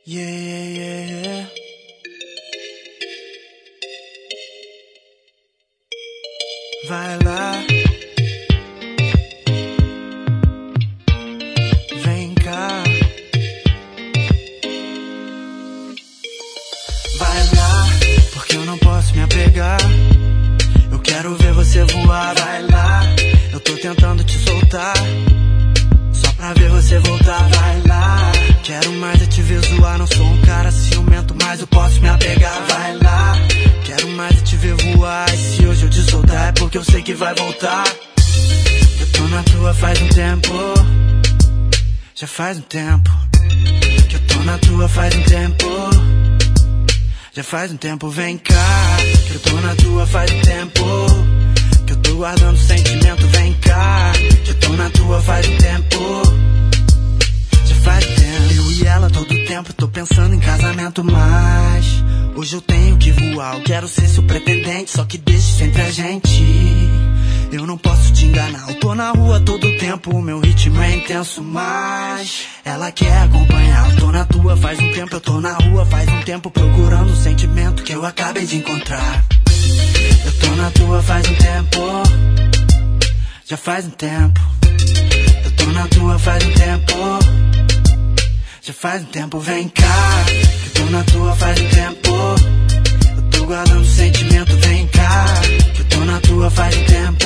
Yeah, yeah, yeah. Vai lá, vem cá. Vai lá, porque eu não posso me apegar. Eu quero ver você voar. Vai lá, eu tô tentando te soltar, só pra ver você voltar. Vai lá, quero mais é te ver zoar. Não sou um cara ciumento, mas eu posso me apegar. Vai lá, quero mais é te ver voar. E se hoje eu te soltar é porque eu sei que vai voltar. Eu tô na tua faz um tempo, já faz um tempo. Que eu tô na tua faz um tempo, já faz um tempo. Vem cá, que eu tô na tua faz um tempo, que eu tô guardando sentimento. Vem cá, que eu tô na tua faz um tempo, já faz um tempo. Eu e ela todo tempo, tô pensando em casamento, mas hoje eu tenho que voar. Eu quero ser seu pretendente, só que deixe isso entre a gente. Eu não posso te enganar, eu tô na rua todo tempo, o meu ritmo é intenso, mas ela quer acompanhar. Eu tô na tua faz um tempo, eu tô na rua faz um tempo, procurando o sentimento que eu acabei de encontrar. Eu tô na tua faz um tempo, já faz um tempo. Eu tô na tua faz um tempo, já faz um tempo. Vem cá, eu tô na tua faz um tempo, eu tô guardando sentimento. Vem cá, que eu tô na tua faz um tempo.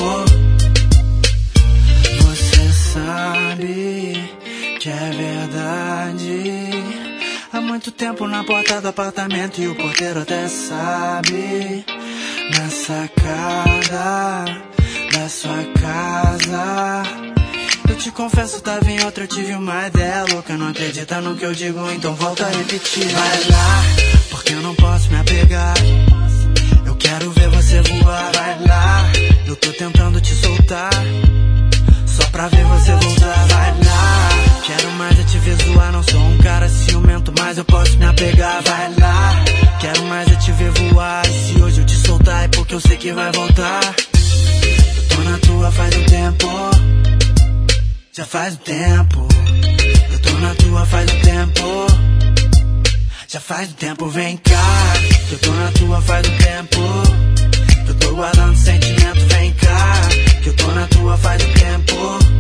Você sabe que é verdade. Há muito tempo na porta do apartamento e o porteiro até sabe. Na sacada da sua casa, eu te confesso, tava em outra, eu tive uma ideia louca. Não acredita no que eu digo, então volta a repetir. Vai lá, porque eu não posso me apegar. Eu quero ver você voar. Vai lá, eu tô tentando te soltar, só pra ver você voltar. Vai lá, quero mais é te ver zoar. Não sou um cara ciumento, mas eu posso me apegar. Vai lá, quero mais é te ver voar. E se hoje eu te soltar é porque eu sei que vai voltar. Eu tô na tua faz um tempo, já faz um tempo. Eu tô na tua faz um tempo, já faz um tempo. Vem cá, eu tô na tua faz um tempo, eu tô guardando sentimento. Vem cá, que eu tô na tua faz um tempo,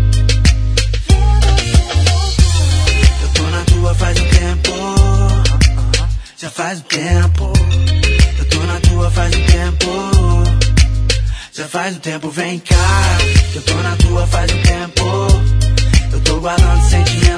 eu tô na tua faz um tempo, já faz um tempo. Eu tô na tua faz um tempo, já faz um tempo. Vem cá, que eu tô na tua faz um tempo, eu tô guardando sentimento.